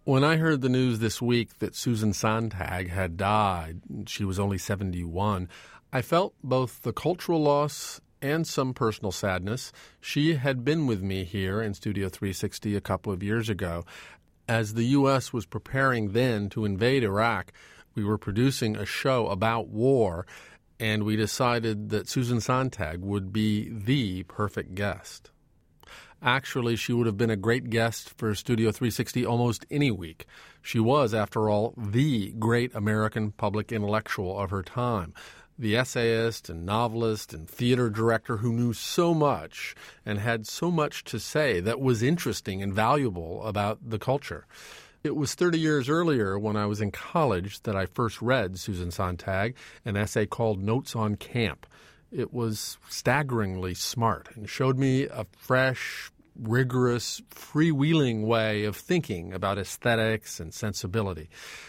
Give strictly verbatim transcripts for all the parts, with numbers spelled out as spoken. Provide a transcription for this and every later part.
When I heard the news this week that Susan Sontag had died, she was only seventy-one, I felt both the cultural loss and some personal sadness. She had been with me here in Studio three sixty a couple of years ago. As the U S was preparing then to invade Iraq, we were producing a show about war, and we decided that Susan Sontag would be the perfect guest. Actually, she would have been a great guest for Studio three sixty almost any week. She was, after all, the great American public intellectual of her time, the essayist and novelist and theater director who knew so much and had so much to say that was interesting and valuable about the culture. It was thirty years earlier, when I was in college, that I first read Susan Sontag, an essay called Notes on Camp. It was staggeringly smart and showed me a fresh, rigorous, freewheeling way of thinking about aesthetics and sensibility.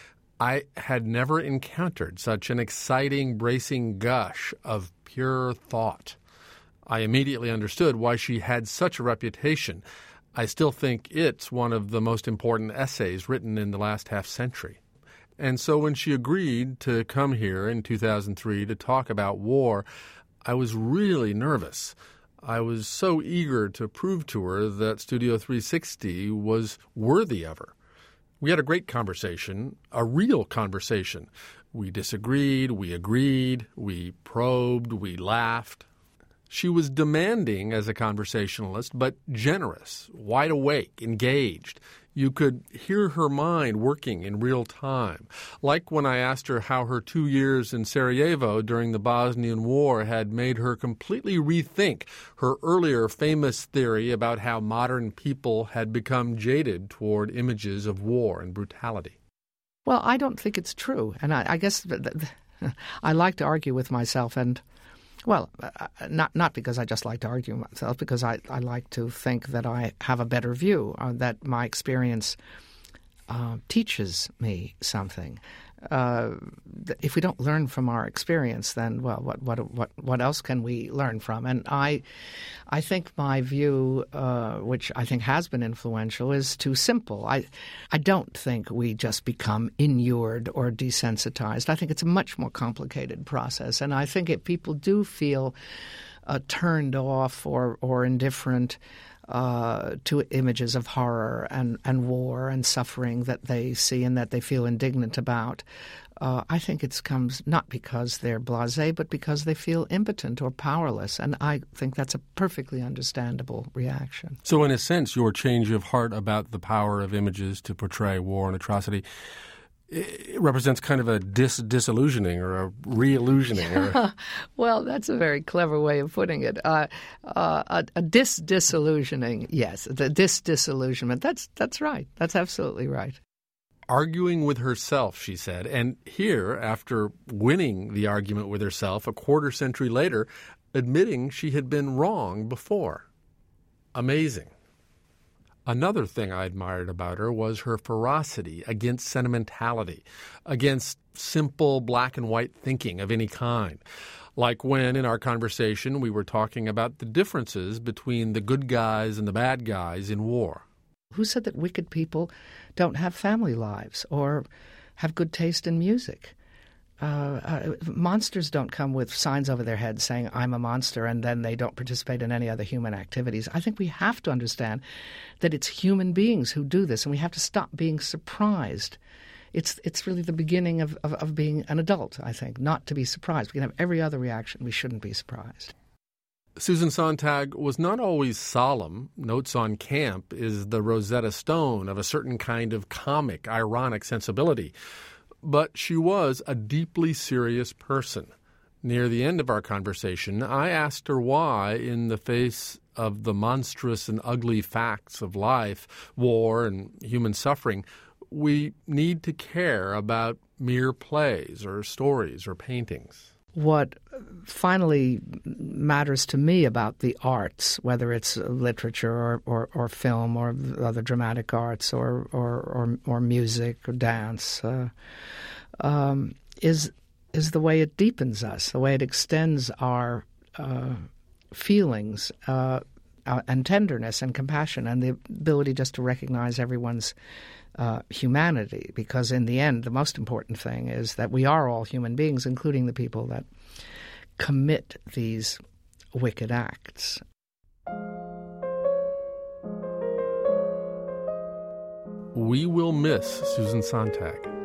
I had never encountered such an exciting, bracing gush of pure thought. I immediately understood why she had such a reputation. I still think it's one of the most important essays written in the last half century. And so when she agreed to come here in two thousand three to talk about war, I was really nervous. I was so eager to prove to her that Studio three sixty was worthy of her. We had a great conversation, a real conversation. We disagreed, we agreed, we probed, we laughed. She was demanding as a conversationalist, but generous, wide awake, engaged. You could hear her mind working in real time, like when I asked her how her two years in Sarajevo during the Bosnian War had made her completely rethink her earlier famous theory about how modern people had become jaded toward images of war and brutality. Well, I don't think it's true, and I, I guess th- th- I like to argue with myself, and Well, uh, not not because I just like to argue with myself, because I, I like to think that I have a better view, uh, that my experience uh, teaches me something. Uh, if we don't learn from our experience, then, well, what what what what else can we learn from? And I, I think my view, uh, which I think has been influential, is too simple. I, I don't think we just become inured or desensitized. I think it's a much more complicated process, and I think if people do feel uh, turned off or or indifferent Uh, to images of horror and, and war and suffering that they see and that they feel indignant about, uh, I think it comes not because they're blasé, but because they feel impotent or powerless. And I think that's a perfectly understandable reaction. So in a sense, your change of heart about the power of images to portray war and atrocity, it represents kind of a dis- disillusioning or a re-illusioning. Or... Well, that's a very clever way of putting it. Uh, uh, a a dis-disillusioning, yes, the dis-disillusionment. That's that's right. That's absolutely right. Arguing with herself, she said, and here, after winning the argument with herself a quarter century later, admitting she had been wrong before. Amazing. Another thing I admired about her was her ferocity against sentimentality, against simple black and white thinking of any kind. Like when, in our conversation, we were talking about the differences between the good guys and the bad guys in war. Who said that wicked people don't have family lives or have good taste in music? Uh, uh, monsters don't come with signs over their heads saying, I'm a monster, and then they don't participate in any other human activities. I think we have to understand that it's human beings who do this, and we have to stop being surprised. It's it's really the beginning of, of, of being an adult, I think, not to be surprised. We can have every other reaction. We shouldn't be surprised. Susan Sontag was not always solemn. Notes on Camp is the Rosetta Stone of a certain kind of comic, ironic sensibility. But she was a deeply serious person. Near the end of our conversation, I asked her why, in the face of the monstrous and ugly facts of life, war and human suffering, we need to care about mere plays or stories or paintings. What finally matters to me about the arts, whether it's literature or, or, or film or other dramatic arts or or, or, or music or dance, uh, um, is is the way it deepens us, the way it extends our uh, feelings uh, uh, and tenderness and compassion and the ability just to recognize everyone's uh, humanity, because in the end, the most important thing is that we are all human beings, including the people that commit these wicked acts. We will miss Susan Sontag.